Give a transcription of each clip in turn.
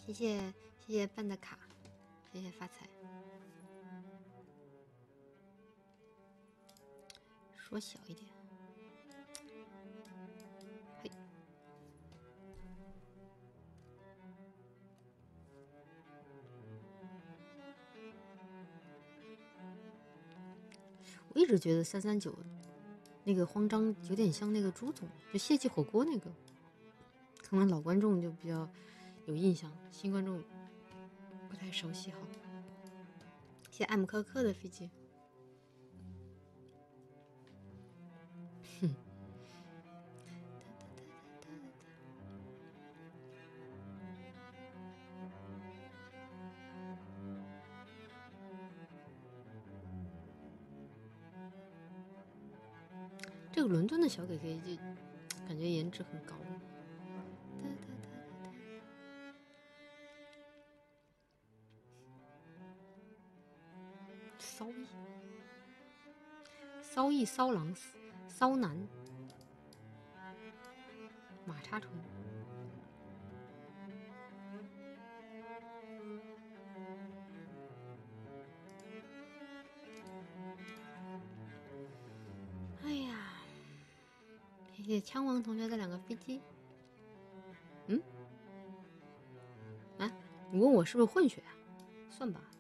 谢谢谢谢办的卡，谢谢发财。说小一点。嘿。我一直觉得339那个慌张有点像那个朱总，就谢记火锅那个，可能老观众就比较有印象，新观众不太熟悉哈。谢谢艾姆科克的飞机。哼。这个伦敦的小给 K 就感觉颜值很高。骚意骚狼骚男马叉唇。哎呀，谢谢枪王同学的2个飞机。嗯？啊？你问我是不是混血啊？算吧。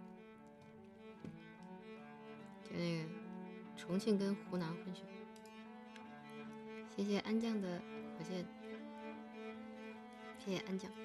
就那个重庆跟湖南混血。谢谢安酱的火箭。谢谢安酱。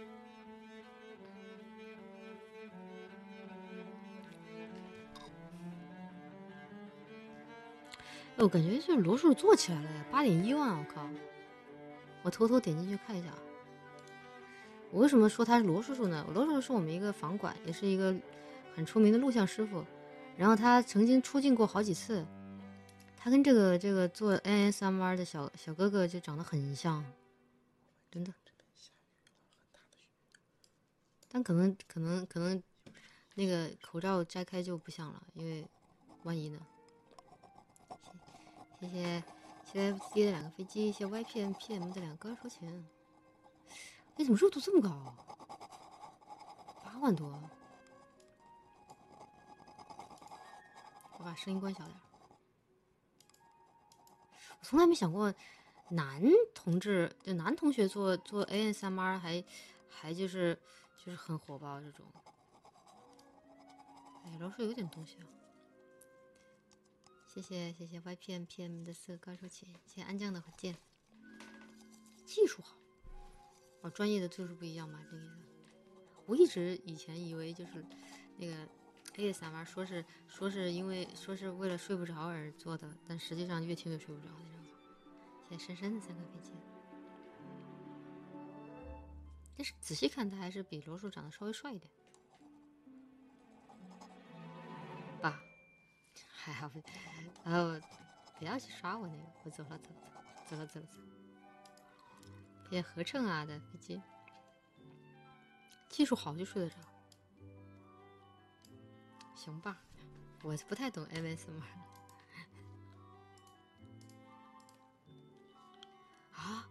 我感觉这罗叔做起来了，8.1万，我靠！我偷偷点进去看一下。我为什么说他是罗叔叔呢？罗叔叔是我们一个房管，也是一个很出名的录像师傅。然后他曾经出镜过好几次。他跟这个做 ASMR 的小哥哥就长得很像，真的。但可能那个口罩摘开就不像了，因为万一呢？谢谢 FCD 的2个飞机，谢谢 YPM 的2个收钱。哎，怎么热度这么高？8万多。我把声音关小点。我从来没想过男同学做 ASMR 还就是很火爆这种。哎，老师有点东西啊。谢谢 YPM 的4个高手钱，谢谢安酱的火箭。技术好。哦，专业的就是不一样嘛，这个。我一直以前以为就是那个 ASMR 说是因为为了睡不着而做的，但实际上越听越睡不着，你知道吗？谢谢深深的3个飞机。但是仔细看，他还是比罗叔长得稍微帅一点。爸，还好，然后不要去刷我那个，我走了。谢谢合成啊的飞机。技术好就睡得着。行吧，我不太懂 ASMR。啊？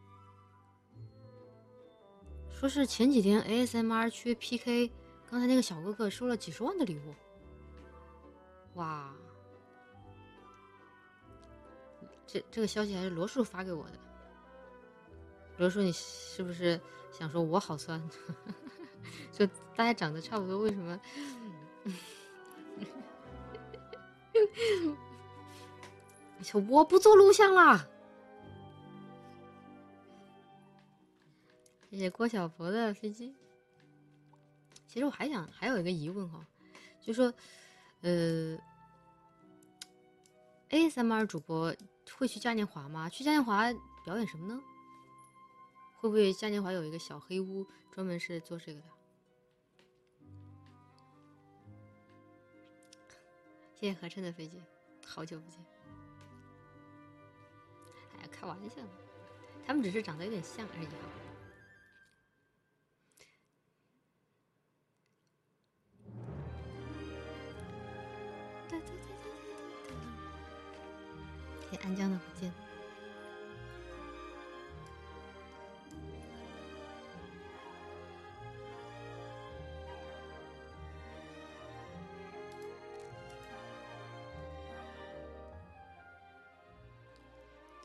说是前几天 ASMR 去 PK， 刚才那个小哥哥收了几十万的礼物。哇！这个消息还是罗叔发给我的。罗叔，你是不是想说我好酸？就大家长得差不多，为什么？我不做录像啦。谢谢郭小佛的飞机。其实我还有一个疑问哈，就说ASMR 主播会去嘉年华吗？去嘉年华表演什么呢？会不会嘉年华有一个小黑屋，专门是做这个的？谢谢合成的飞机，好久不见。哎呀，开玩笑，他们只是长得有点像而已啊。谢谢安江的火箭。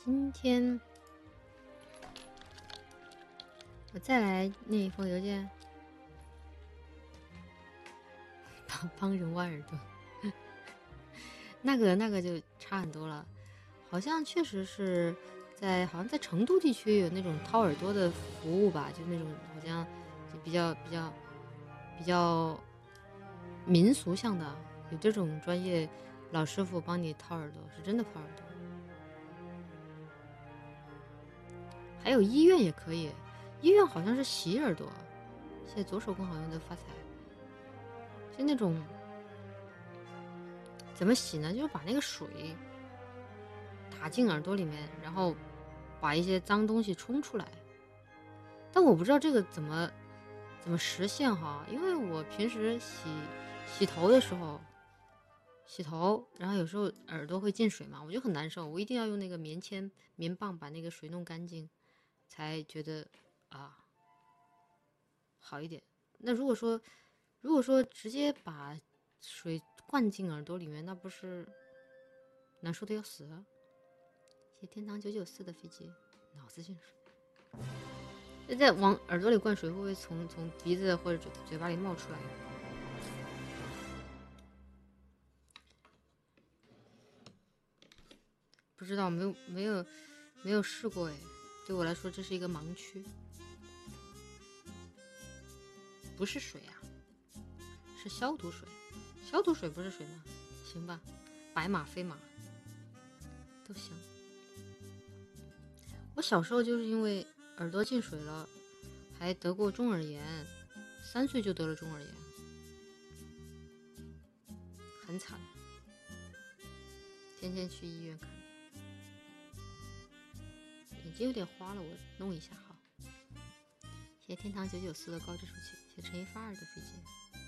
今天我再来念一封邮件，帮人挖耳朵。那个就差很多了，好像确实是好像在成都地区有那种掏耳朵的服务吧，就那种好像就比较民俗向的，有这种专业老师傅帮你掏耳朵，是真的掏耳朵。还有医院也可以，医院好像是洗耳朵，现在左手更好用的发财，就那种怎么洗呢？就是把那个水打进耳朵里面，然后把一些脏东西冲出来。但我不知道这个怎么实现哈，因为我平时洗头的时候，然后有时候耳朵会进水嘛，我就很难受，我一定要用那个棉棒把那个水弄干净，才觉得好一点。那如果说直接把水灌进耳朵里面，那不是难受的要死啊！谢天堂994的飞机，脑子进水。再往耳朵里灌水，会不会从鼻子或者嘴巴里冒出来？不知道，没有试过哎。对我来说，这是一个盲区。不是水啊，是消毒水。消毒水不是水吗？行吧，白马非马都行。我小时候就是因为耳朵进水了，还得过中耳炎，3岁就得了中耳炎，很惨，天天去医院看。眼睛有点花了，我弄一下好。谢谢天堂994的高质数器，谢谢陈一发儿的飞机。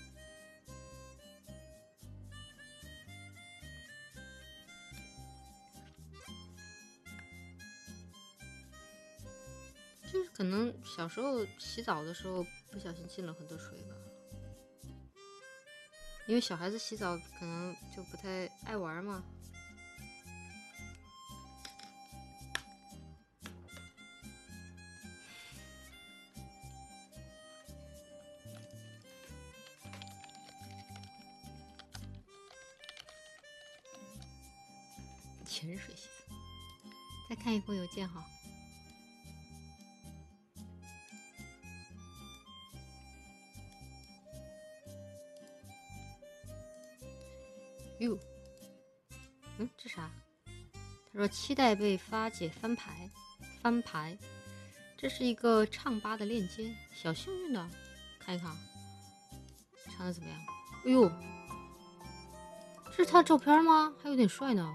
就是可能小时候洗澡的时候不小心进了很多水吧，因为小孩子洗澡可能就不太爱玩嘛。潜水洗澡。再看一封邮件哈。哟，这啥？他说期待被发解翻牌，这是一个唱吧的链接，小幸运的，看一看，唱的怎么样？哎呦，这是他的照片吗？还有点帅呢，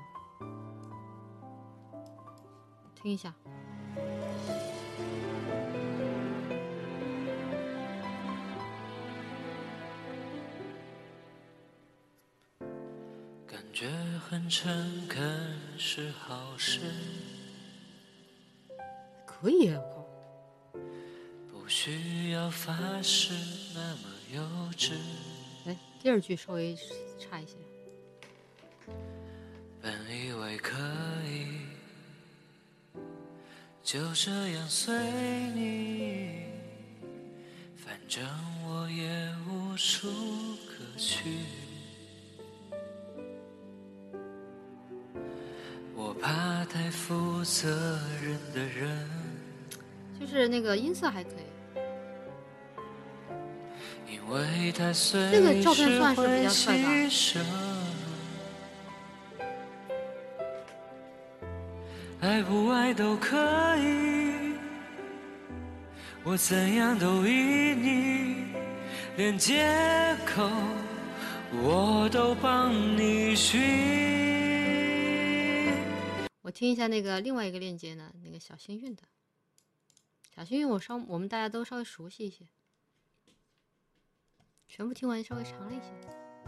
听一下。 感觉很诚恳是好事， 可以啊，我靠， 不需要发誓那么幼稚。 哎，第二句稍微差一些。 本以为可以就这样随你，反正我也无处可去。我怕太负责任的人， 就是那个音色还可以。 因为他随这个照片算是比时较帅吧。 会牺牲，爱不爱都可以，我怎样都依你，连借口我都帮你寻。 我听一下那个另外一个链接呢，那个小幸运的，小幸运我们大家都稍微熟悉一些，全部听完稍微长了一些。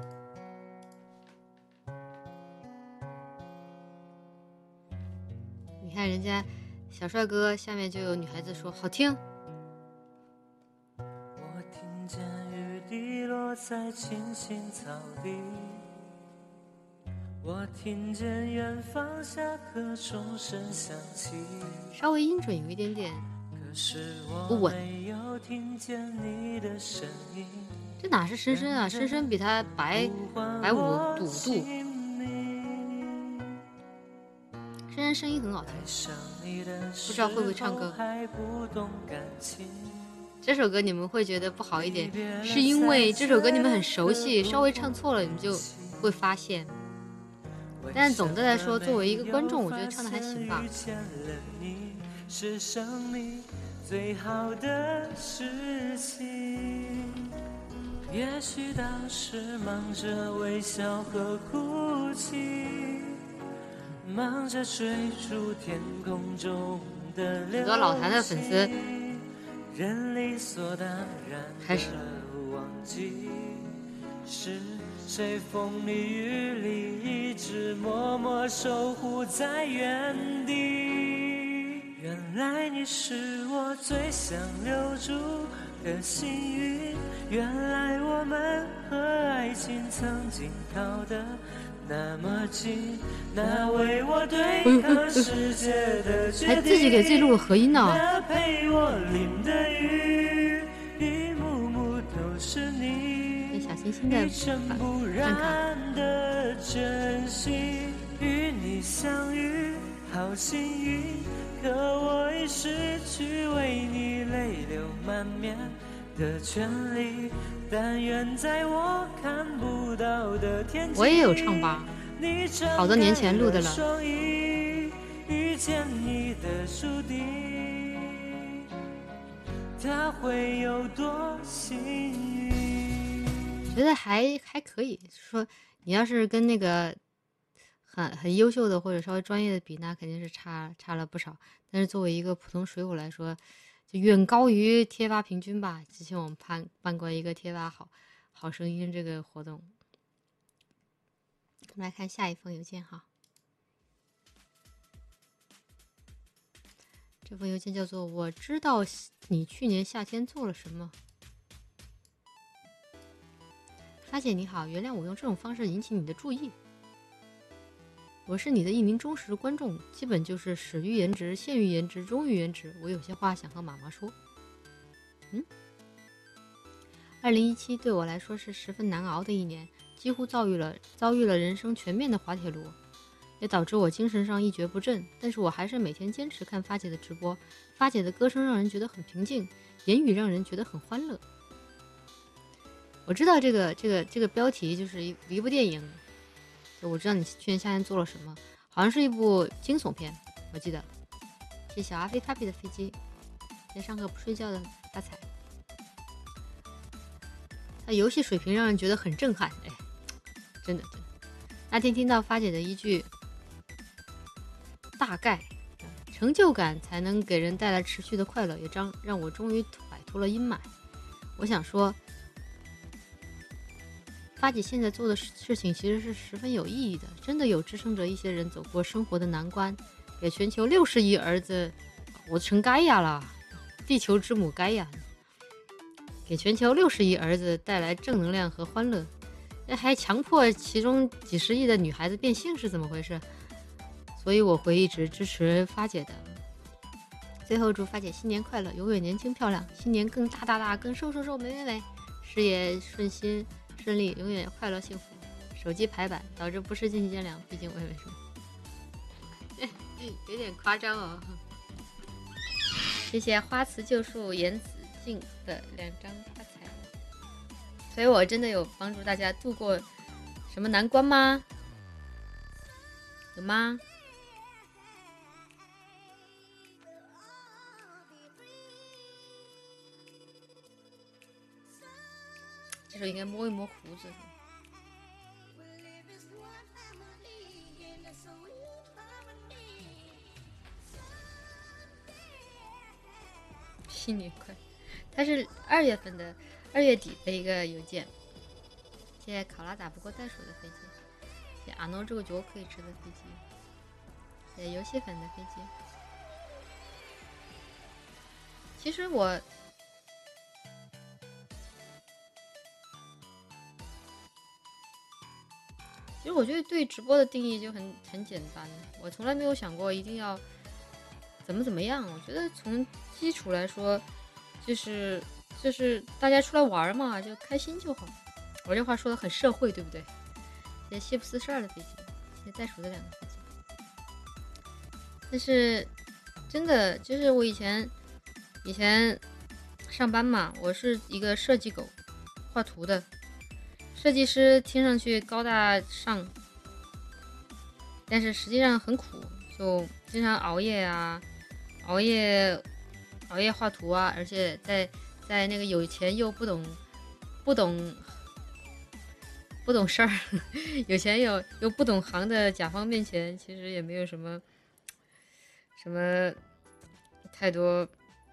你看人家小帅哥下面就有女孩子说好听。 我听见雨滴落在青青草地， 我听见远方下课钟声响起， 稍微音准有一点点可是不稳。 我没有听见你的声音。 这哪是深深啊？深深比他白5度。深深声音很好听，不知道会不会唱歌。这首歌你们会觉得不好一点，是因为这首歌你们很熟悉，稍微唱错了你们就会发现。但总的来说，作为一个观众，我觉得唱的还行吧。 是生命最好的事情，也许当时忙着微笑和哭泣，忙着追逐天空中的流星， 很多老谭的粉丝人理所当然开始忘记是谁风里雨里一直默默守护在原地。原来你是我最想留住的幸运，原来我们和爱情曾经靠得那么近，那为我对抗世界的决定， 还自己给自己录了合音呢。 那陪我淋的雨，一幕幕都是你， 小星星的一尘不染的真心，与你相遇好幸运，可我已失去为你泪流满面的权利，但愿在我看不到的天际， 我也有唱吧，好多年前录的了。 遇见你的注定，他会有多幸运？ 觉得还可以，说你要是跟那个很优秀的或者稍微专业的比，那肯定是差了不少。但是作为一个普通水舞来说，就远高于贴吧平均吧。之前我们办过一个贴吧好声音这个活动。我们来看下一封邮件哈，这封邮件叫做我知道你去年夏天做了什么。发姐你好，原谅我用这种方式引起你的注意。我是你的一名忠实观众，基本就是始于颜值，陷于颜值，忠于颜值。我有些话想和妈妈说。2017对我来说是十分难熬的一年，几乎遭遇了人生全面的滑铁卢，也导致我精神上一蹶不振。但是我还是每天坚持看发姐的直播，发姐的歌声让人觉得很平静，言语让人觉得很欢乐。我知道这个标题就是一部电影，就我知道你去年夏天做了什么，好像是一部惊悚片，我记得。谢小阿飞 Papi 的飞机，在上课不睡觉的发财。他游戏水平让人觉得很震撼，哎，真的。那天听到发姐的一句大概，成就感才能给人带来持续的快乐，也让我终于摆脱了阴霾。我想说，发姐现在做的事情其实是十分有意义的，真的有支撑着一些人走过生活的难关，给全球60亿儿子，我成盖亚了，地球之母盖亚，给全球60亿儿子带来正能量和欢乐，还强迫其中几十亿的女孩子变性是怎么回事？所以我会一直支持发姐的。最后祝发姐新年快乐，永远年轻漂亮，新年更大，更瘦，美，事业顺利，永远快乐幸福。手机排版导致不是经济见谅，毕竟我也没什么。有点夸张哦。谢谢花瓷旧树颜子静的2张发财。所以我真的有帮助大家度过什么难关吗？有吗？这时候应该摸一摸胡子。新年快乐！它是2月底的一个邮件。谢谢考拉打不过袋鼠的飞机，谢谢阿诺这个脚可以吃的飞机，谢谢游戏粉的飞机。其实我其实我觉得对直播的定义就很简单，我从来没有想过一定要怎么样。我觉得从基础来说，就是大家出来玩嘛，就开心就好。我这话说的很社会，对不对？这谢普42的飞机，这袋鼠的2个飞机。但是真的就是我以前上班嘛，我是一个设计狗，画图的设计师，听上去高大上，但是实际上很苦，就经常熬夜啊，熬夜画图啊，而且在那个有钱又不懂事儿，有钱又不懂行的甲方面前，其实也没有什么太多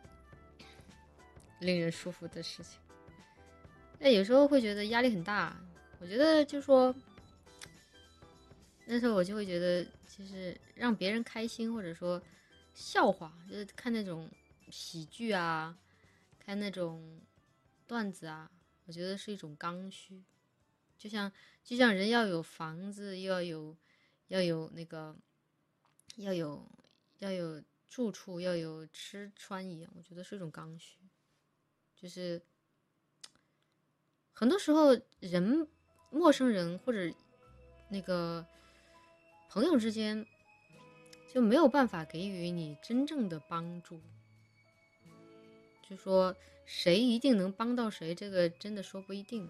令人舒服的事情。那有时候会觉得压力很大，我觉得就说那时候我就会觉得，就是让别人开心，或者说笑话，就是看那种喜剧啊，看那种段子啊，我觉得是一种刚需。就像人要有房子，要有那个要有住处，要有吃穿一样，我觉得是一种刚需。就是很多时候陌生人或者那个朋友之间就没有办法给予你真正的帮助，就说谁一定能帮到谁，这个真的说不一定。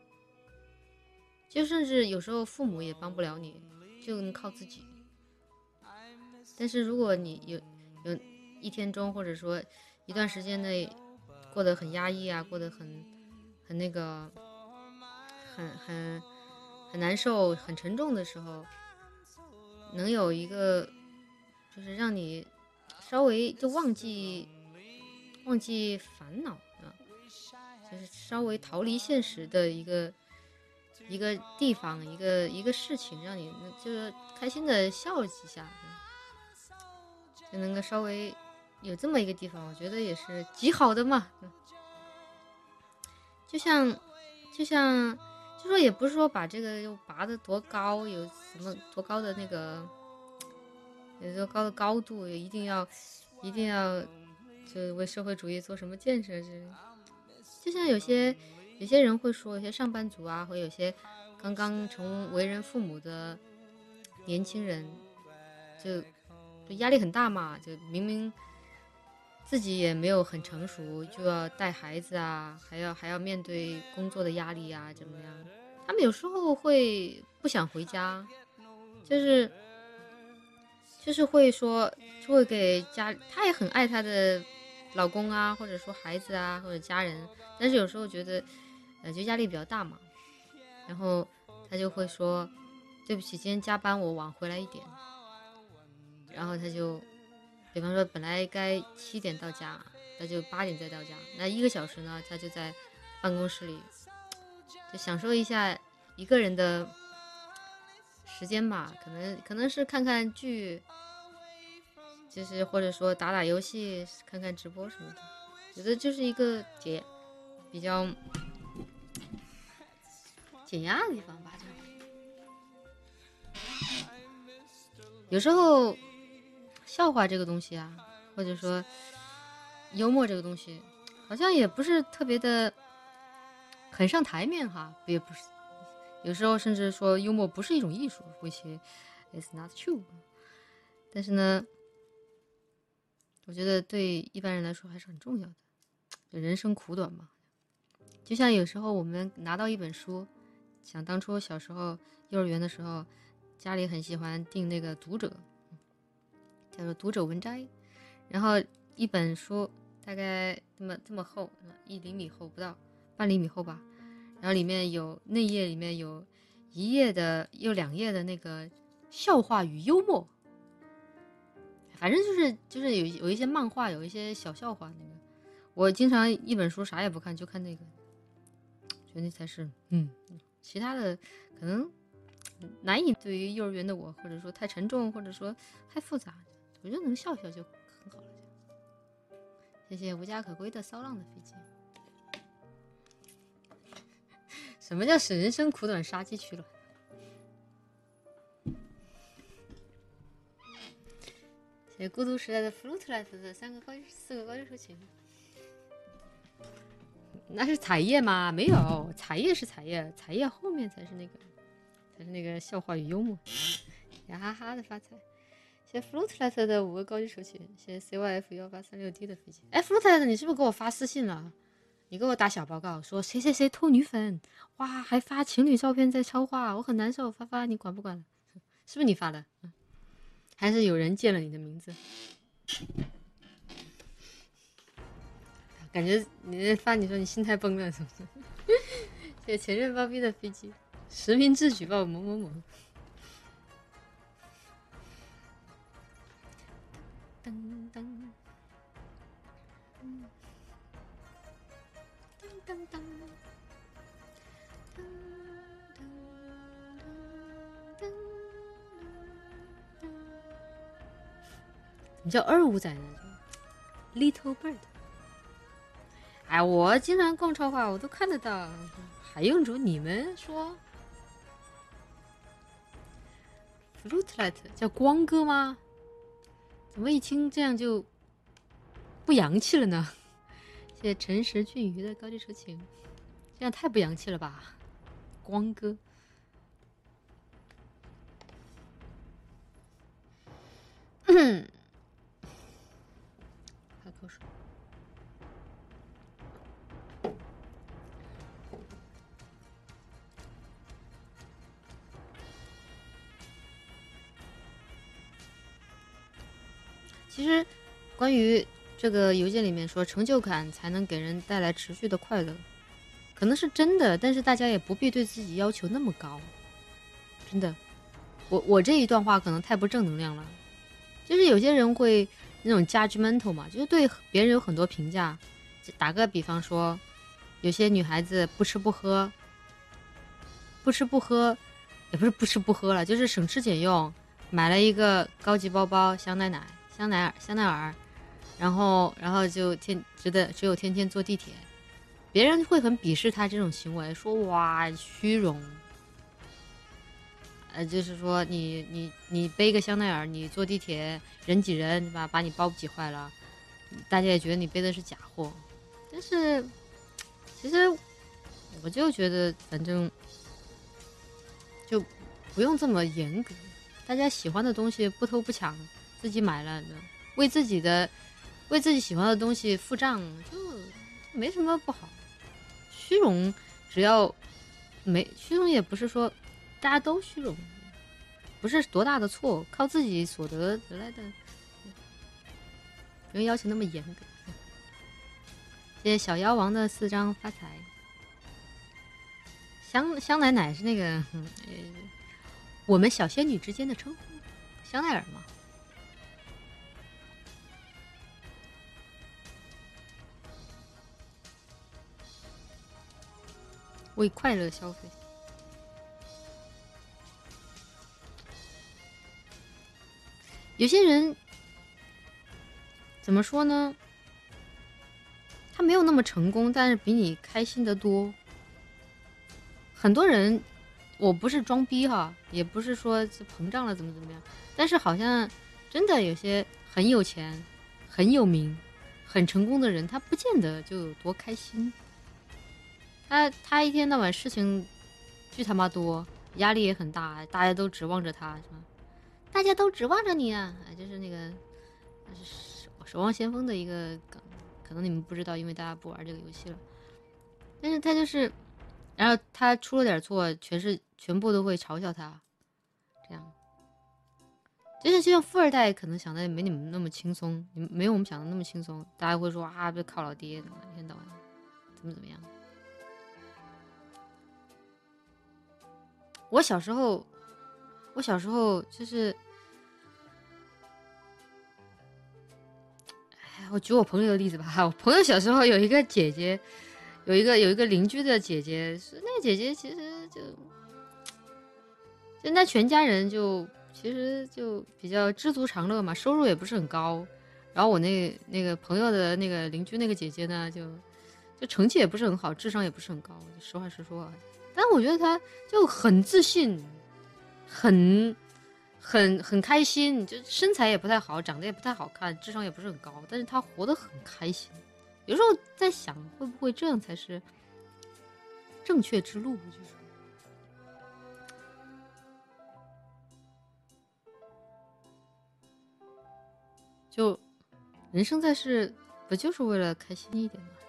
就甚至有时候父母也帮不了你，就能靠自己。但是如果你有一天中，或者说一段时间内过得很压抑啊，过得很那个很难受、很沉重的时候，能有一个就是让你稍微就忘记烦恼啊，就是稍微逃离现实的一个地方，一个事情，让你就是开心的笑几下，就能够稍微有这么一个地方，我觉得也是极好的嘛。就说也不是说把这个又拔得多高，有什么多高的那个有多高的高度，一定要就为社会主义做什么建设之类。就像有些人会说，有些上班族啊，或有些刚刚成为人父母的年轻人，就压力很大嘛，就明明自己也没有很成熟，就要带孩子啊，还要面对工作的压力啊，怎么样？他们有时候会不想回家，就是会说，就会给家，他也很爱他的老公啊，或者说孩子啊，或者家人，但是有时候觉得，就压力比较大嘛，然后他就会说，对不起，今天加班我晚回来一点，然后他就，比方说本来该7点到家，他就8点再到家，那1个小时呢，他就在办公室里，就享受一下一个人的时间吧，可能是看看剧，就是或者说打游戏，看看直播什么的，觉得就是一个比较减压的地方吧。有时候笑话这个东西啊，或者说幽默这个东西，好像也不是特别的很上台面哈，也不是。有时候甚至说幽默不是一种艺术 ，which is not true。但是呢，我觉得对一般人来说还是很重要的。就人生苦短嘛，就像有时候我们拿到一本书，想当初小时候幼儿园的时候，家里很喜欢订那个读者，叫做读者文摘，然后一本书大概这么厚，1厘米厚不到，半厘米厚吧。然后里面有内页，里面有1页的又2页的那个笑话与幽默，反正就是有一些漫画，有一些小笑话。那个我经常一本书啥也不看，就看那个，觉得那才是其他的可能难以对于幼儿园的我，或者说太沉重，或者说太复杂，我觉得能笑笑就很好了。谢谢无家可归的骚浪的飞机。什么叫使人生苦短杀鸡取卵？ 对，孤独时代的 Fruitlet 的4个高级手琴。那是彩叶吗？没有，彩叶是彩叶，彩叶后面才是那个笑话与幽默。呀哈哈的发财。谢 Fruitlet 的5个高级手琴，谢 CYF1836D 的飞机。哎 ，Fruitlet， 你是不是给我发私信了？你给我打小报告说谁谁谁偷女粉，哇，还发情侣照片在超话，我很难受。发你管不管？是不是你发的？还是有人借了你的名字？感觉你发你说你心态崩了是不是？谢谢前任包庇的飞机，实名制举报某某某。噔噔噔噔噔。你叫二五仔呢 ？Little Bird。哎，我经常逛超话，我都看得到，还用着你们说 ？Fruitlet 叫光哥吗？怎么一听这样就不洋气了呢？谢谢陈实俊瑜的高级手琴，这样太不洋气了吧？光哥。喝口水。其实，关于这个邮件里面说成就感才能给人带来持续的快乐，可能是真的，但是大家也不必对自己要求那么高。真的，我这一段话可能太不正能量了。就是有些人会那种 judgmental 嘛，就是对别人有很多评价。打个比方说，有些女孩子不吃不喝，也不是不吃不喝了，就是省吃俭用，买了一个高级包包、香奈儿，然后就只有天天坐地铁，别人会很鄙视他这种行为，说哇虚荣。就是说你背个香奈儿，你坐地铁人挤人，把你包挤坏了，大家也觉得你背的是假货。但是其实我就觉得，反正就不用这么严格，大家喜欢的东西不偷不抢，自己买了，为自己喜欢的东西付账，就没什么不好。虚荣只要虚荣也不是说大家都虚荣，不是多大的错，靠自己所得来的，不用要求那么严格。谢谢小妖王的4张发财。香奶是那个我们小仙女之间的称呼，香奈儿嘛。为快乐消费。有些人怎么说呢？他没有那么成功，但是比你开心得多。很多人，我不是装逼哈，也不是说膨胀了怎么样，但是好像真的有些很有钱、很有名、很成功的人，他不见得就有多开心。他一天到晚事情巨他妈多，压力也很大，大家都指望着他，是吧？大家都指望着你啊！就是那个守望先锋的一个梗，可能你们不知道，因为大家不玩这个游戏了。但是他就是，然后他出了点错，全部都会嘲笑他，这样。就像富二代可能想的也没你们那么轻松，没有我们想的那么轻松，大家会说啊，别靠老爹，怎么一天到晚怎么样。我小时候就是，我举我朋友的例子吧。我朋友小时候有一个姐姐，有一个邻居的姐姐，那个姐姐其实就那全家人其实就比较知足常乐嘛，收入也不是很高。然后我那个朋友的那个邻居那个姐姐呢，就成绩也不是很好，智商也不是很高，实话实说啊。但我觉得她就很自信。很很开心，就身材也不太好，长得也不太好看，智商也不是很高，但是他活得很开心。有时候在想，会不会这样才是正确之路？就人生在世，不就是为了开心一点吗？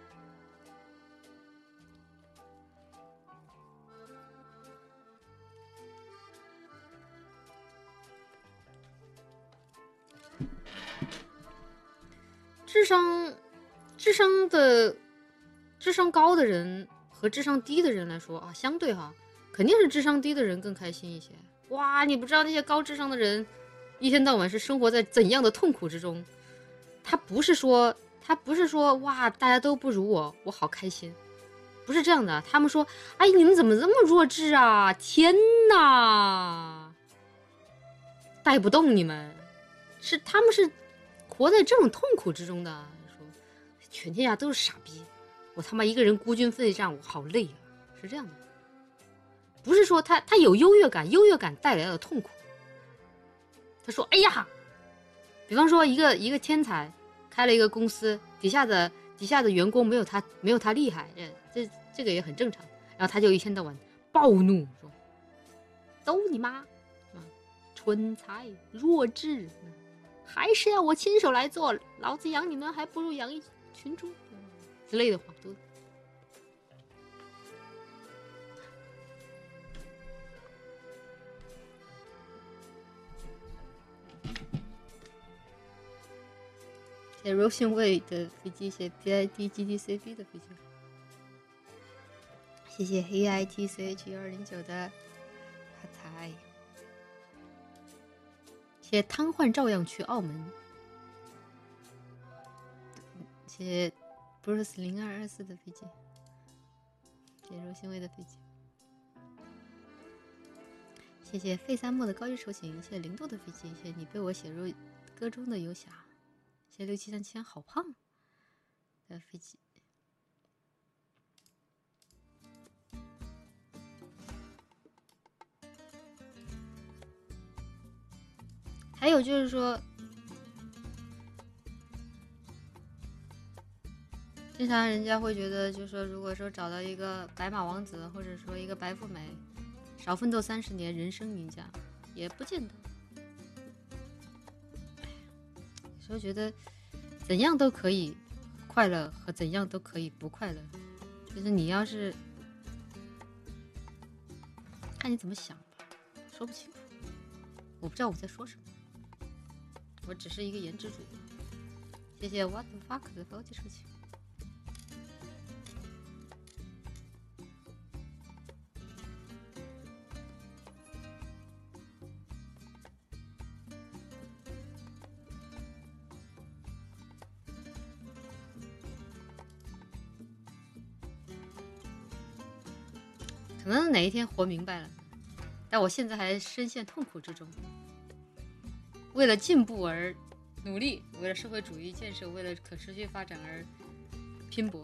智商高的人和智商低的人来说啊，相对哈，肯定是智商低的人更开心一些。哇，你不知道那些高智商的人，一天到晚是生活在怎样的痛苦之中。他不是说哇，大家都不如我，我好开心，不是这样的。他们说，哎，你们怎么这么弱智啊？天哪，带不动你们，他们是活在这种痛苦之中的。说全天下都是傻逼，我他妈一个人孤军奋战，我好累啊，是这样的。不是说他有优越感，优越感带来的痛苦。他说，哎呀，比方说一个天才开了一个公司，底下的员工没有他厉害，这个也很正常。然后他就一天到晚暴怒说，都你妈，蠢材弱智，还是要我亲手来做，老子养你们还不如养一群猪之类的话都。写 Rosin Way 的飞机，写 BID GDCB 的飞机。谢谢 AITCH209 的发财。写瘫痪照样去澳门。写 Bruce 0224的飞机。写 Rosin Way 的飞机。谢谢费三莫的高级手型，谢谢零度的飞机，谢谢你被我写入歌中的游侠。谢谢6737好胖的飞机。还有就是说，经常人家会觉得，就是说，如果说找到一个白马王子，或者说一个白富美，少奋斗30年，人生赢家，也不见得。有时候觉得怎样都可以快乐，和怎样都可以不快乐，就是你要是看你怎么想吧，说不清楚。我不知道我在说什么，我只是一个颜值主。谢谢 What the fuck 的高级事情。可能哪一天活明白了，但我现在还深陷痛苦之中。为了进步而努力，为了社会主义建设，为了可持续发展而拼搏。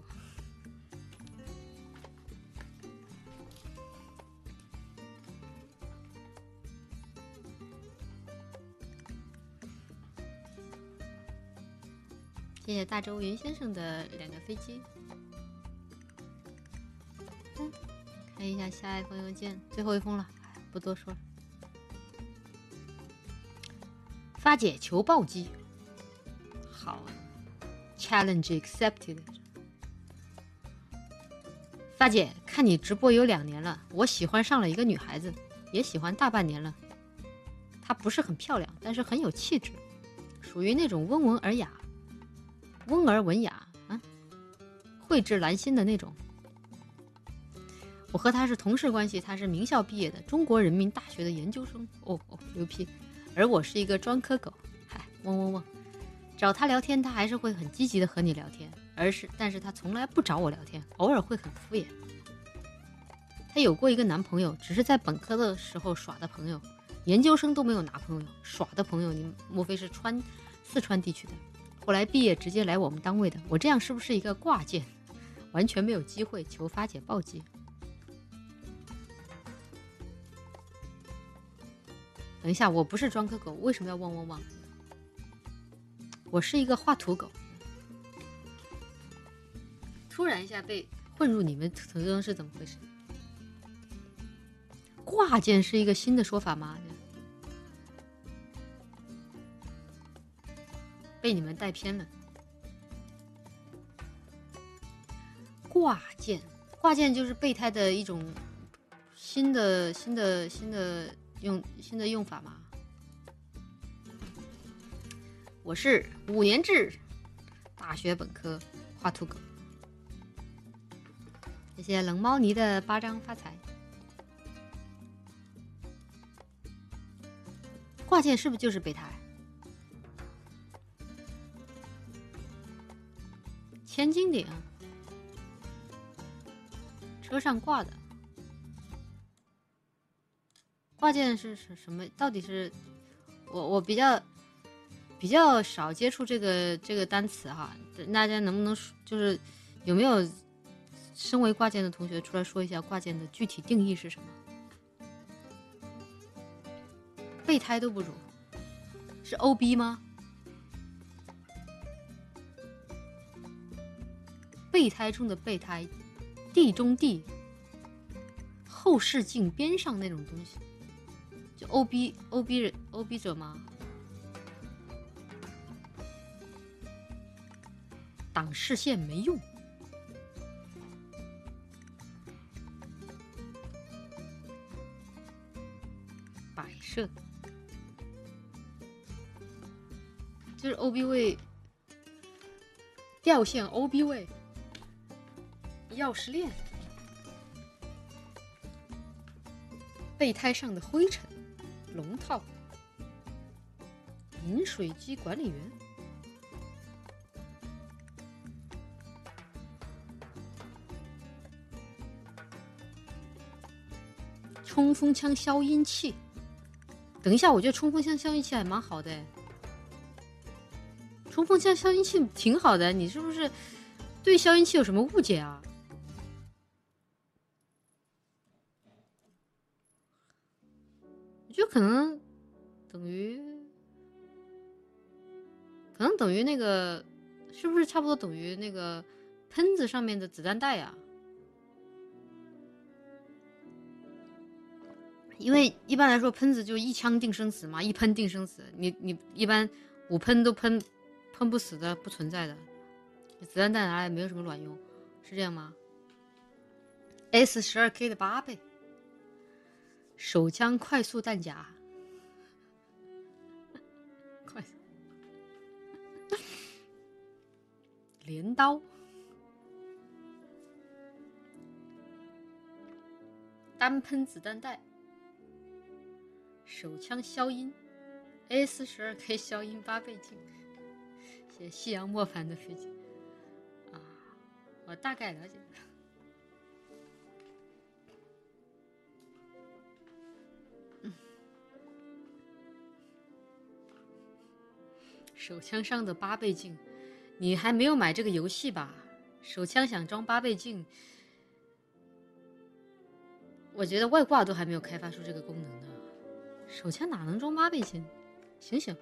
谢谢大周云先生的2个飞机。看一下下一封邮件，最后一封了，不多说了。发姐求暴击，好 ，challenge accepted。发姐，看你直播有2年了，我喜欢上了一个女孩子，也喜欢大半年了。她不是很漂亮，但是很有气质，属于那种温文尔文雅啊，蕙质兰心的那种。我和他是同事关系，他是名校毕业的中国人民大学的研究生，牛批。而我是一个专科狗，嗨，嗡。找他聊天，他还是会很积极的和你聊天，但是他从来不找我聊天，偶尔会很敷衍。他有过一个男朋友，只是在本科的时候耍的朋友，研究生都没有拿朋友，耍的朋友，你莫非是四川地区的？后来毕业直接来我们单位的，我这样是不是一个挂件？完全没有机会，求发姐暴击。 等一下，我不是专科狗，为什么要汪汪汪？我是一个画图狗。突然一下被混入你们途中是怎么回事？挂件是一个新的说法吗？被你们带偏了。挂件就是备胎的一种新的用法嘛。我是5年制大学本科画图狗。谢谢冷猫泥的8张发财。挂件是不是就是备胎？千斤顶，车上挂的挂件是什么？到底是我比较少接触这个单词哈，大家能不能就是有没有身为挂件的同学出来说一下挂件的具体定义是什么？备胎都不如，是 OB 吗？备胎中的备胎，地中地，后视镜边上那种东西，就 OB 者吗？挡视线没用。摆设就是 OB 位，吊线 OB 位，钥匙链，备胎上的灰尘，龙套，饮水机管理员，冲锋枪消音器。等一下，我觉得冲锋枪消音器还蛮好的哎。冲锋枪消音器挺好的，你是不是对消音器有什么误解啊？我觉得可能等于那个，是不是差不多等于那个喷子上面的子弹带啊？因为一般来说喷子就一枪定生死嘛，一喷定生死，你一般5喷都喷不死的，不存在的，子弹带拿来没有什么卵用，是这样吗？ S12K 的8倍，手枪快速弹夹，快镰刀，单喷子弹带，手枪消音 ，A42K 消音8倍镜，写夕阳莫凡的飞机啊，我大概了解。手枪上的8倍镜，你还没有买这个游戏吧？手枪想装8倍镜，我觉得外挂都还没有开发出这个功能呢。手枪哪能装8倍镜？醒醒！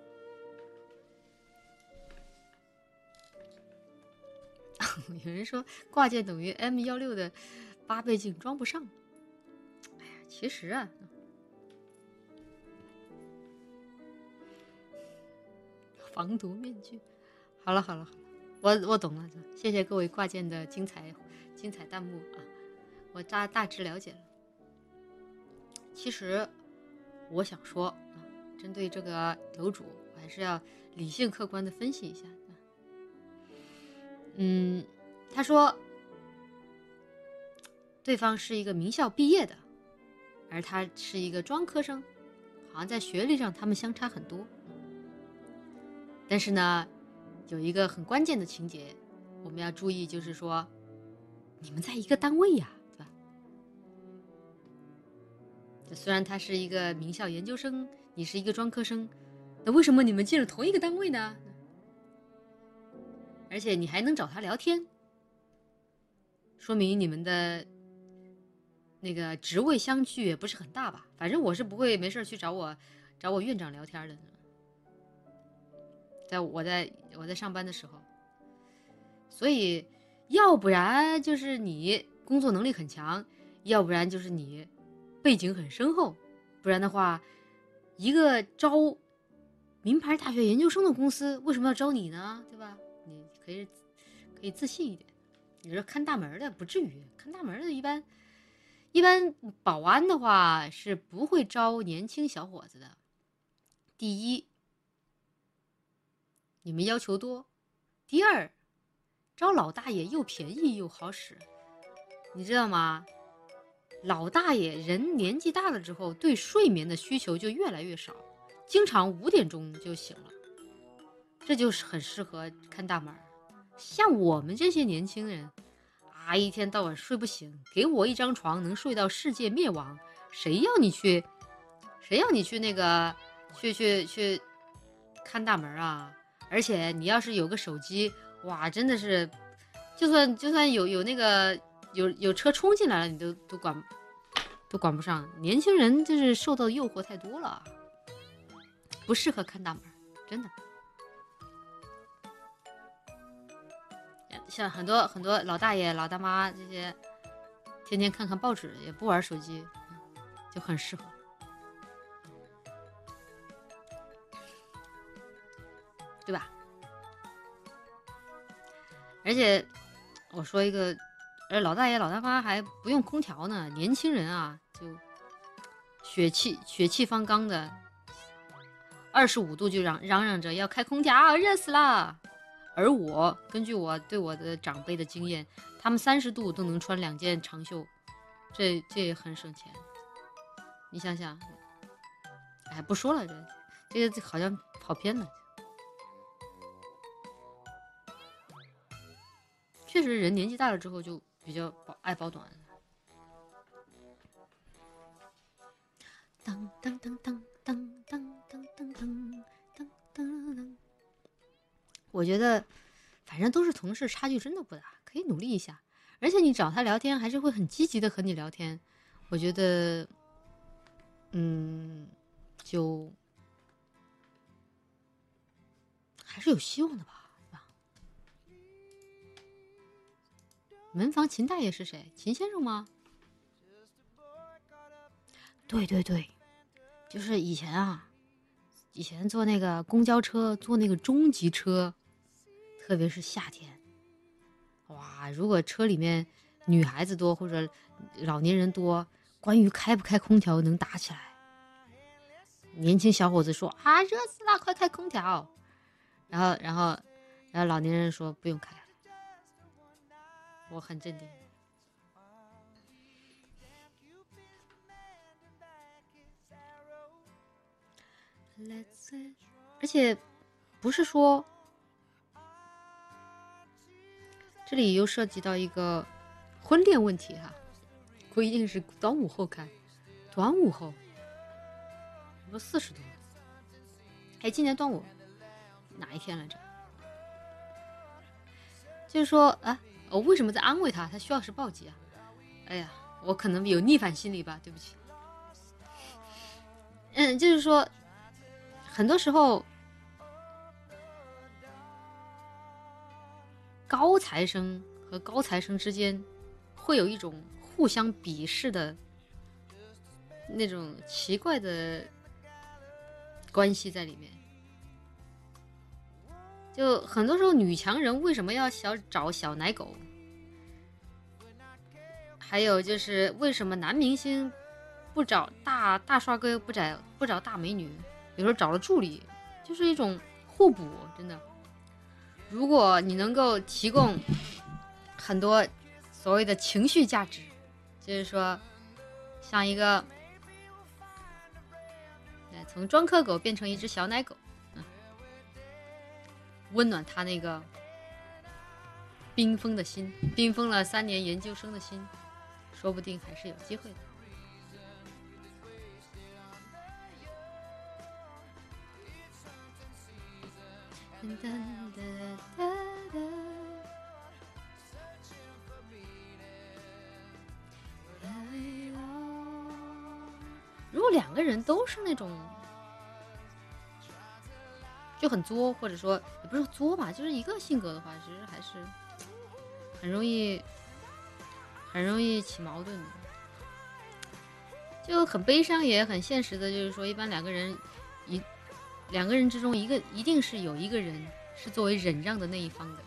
有人说挂件等于 M16的8倍镜装不上。哎呀，其实啊，防毒面具。好了，我懂了，谢谢各位挂件的精彩弹幕啊，我大致了解了。其实我想说针对这个楼主，我还是要理性客观的分析一下。他说对方是一个名校毕业的，而他是一个专科生，好像在学历上他们相差很多。但是呢，有一个很关键的情节我们要注意，就是说你们在一个单位呀，对吧？虽然他是一个名校研究生，你是一个专科生，那为什么你们进了同一个单位呢？而且你还能找他聊天，说明你们的那个职位相距也不是很大吧？反正我是不会没事去找我找我院长聊天的，我在上班的时候。所以要不然就是你工作能力很强，要不然就是你背景很深厚，不然的话，一个招名牌大学研究生的公司为什么要招你呢？对吧？你可以自信一点。你说看大门的不至于，看大门的一般保安的话是不会招年轻小伙子的。第一，你们要求多；第二，招老大爷又便宜又好使，你知道吗？老大爷人年纪大了之后，对睡眠的需求就越来越少，经常5点钟就醒了，这就是很适合看大门。像我们这些年轻人啊，一天到晚睡不醒，给我一张床能睡到世界灭亡，谁要你去那个去看大门啊？而且你要是有个手机，哇，真的是，就算有那个有车冲进来了，你都管不上。年轻人就是受到的诱惑太多了，不适合看大门，真的。像很多老大爷老大妈这些，天天看看报纸也不玩手机，就很适合。对吧？而且我说一个，老大爷老大妈还不用空调呢，年轻人啊就血气方刚的，25度就嚷嚷着要开空调，热死了。而我根据我对我的长辈的经验，他们30度都能穿2件长袖，这也很省钱。你想想，哎，不说了，这个好像跑偏了。确实，人年纪大了之后就比较爱保暖。当当当当当当当当当当当。我觉得，反正都是同事，差距真的不大，可以努力一下。而且你找他聊天，还是会很积极的和你聊天。我觉得，就还是有希望的吧。门房秦大爷是谁？秦先生吗？对，就是以前坐那个公交车，坐那个中级车，特别是夏天，哇，如果车里面女孩子多或者老年人多，关于开不开空调能打起来。年轻小伙子说啊，热死了，快开空调。然后老年人说不用开。我很镇定。而且不是说，这里又涉及到一个婚恋问题哈，不一定是端午后开，端午后，不40多了。哎，今年端午哪一天来着？就是说啊，我为什么在安慰他？他需要是暴击啊！哎呀，我可能有逆反心理吧，对不起。就是说，很多时候，高材生和高材生之间会有一种互相鄙视的那种奇怪的关系在里面。就很多时候，女强人为什么要找小奶狗？还有就是为什么男明星不找大帅哥，不找大美女，有时候找了助理，就是一种互补，真的。如果你能够提供很多所谓的情绪价值，就是说像一个从专科狗变成一只小奶狗，温暖他那个冰封的心，冰封了3年研究生的心，说不定还是有机会的。如果2个人都是那种就很作，或者说也不是作吧，就是一个性格的话，其实还是很容易起矛盾的，就很悲伤也很现实的，就是说一般两个人之中一定是有一个人是作为忍让的那一方的。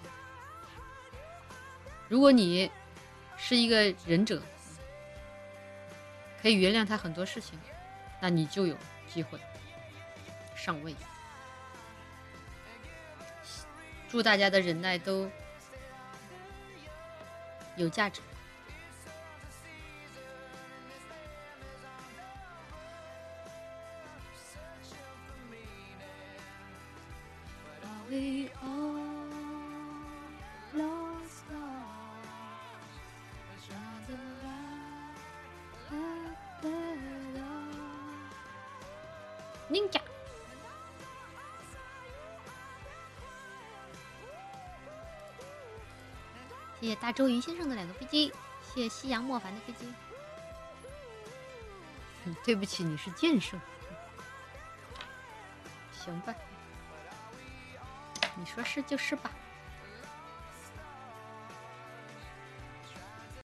如果你是一个忍者，可以原谅他很多事情，那你就有机会上位。祝大家的忍耐都有价值。Ninja， 谢谢大周瑜先生的2个飞机，谢谢夕阳莫凡的飞机。对不起，你是剑圣。行吧，你说是就是吧。